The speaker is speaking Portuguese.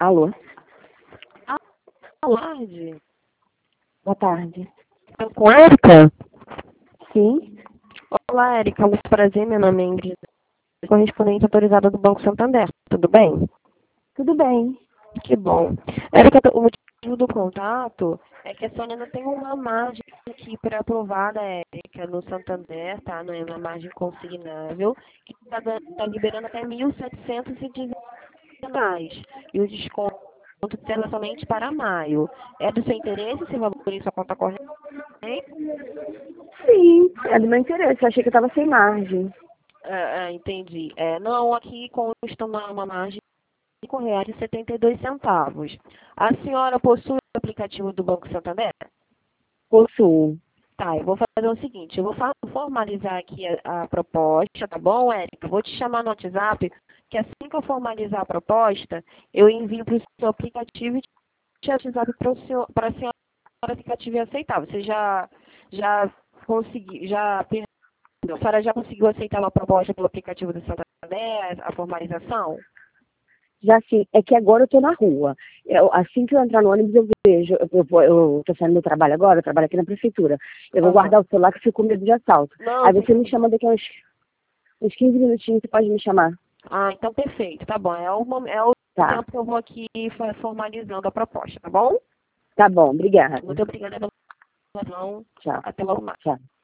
Alô? Tarde. Boa tarde. Tô com a Érica? Sim? Olá, Érica. Muito prazer. Meu nome é Ingrid, correspondente autorizada do Banco Santander. Tudo bem? Tudo bem. Que bom. Érica, o motivo do contato é que a Sônia não tem uma margem aqui pré-aprovada, Érica, no Santander, tá? Não é uma margem consignável, que tá liberando até R$ 1.719. E o desconto será somente para maio. É do seu interesse esse valor em sua conta corrente? Sim, é do meu interesse. Eu achei que eu estava sem margem. Entendi. Não, aqui consta uma margem de R$ 5,72. A senhora possui o aplicativo do Banco Santander? Possuo. Tá, eu vou fazer o seguinte, eu vou formalizar aqui a proposta, tá bom, Érica? Vou te chamar no WhatsApp, que assim que eu formalizar a proposta, eu envio para o seu aplicativo e te WhatsApp para a senhora o aplicativo aceitar. Você já conseguiu, a senhora já conseguiu aceitar uma proposta pelo aplicativo do Santander, a formalização? Já sim, é que agora eu tô na rua. Assim que eu entrar no ônibus, eu vejo. Eu tô saindo do trabalho agora, eu trabalho aqui na prefeitura. Eu vou Aham. guardar o celular que eu fico com medo de assalto. Não, Aí sem você me problema. chama daqui a uns 15 minutinhos, você pode me chamar. Então perfeito, tá bom. É o Tá. tempo que eu vou aqui formalizando a proposta, tá bom? Tá bom, obrigada. Muito obrigada pela atenção. Tchau. Até logo mais. Tchau.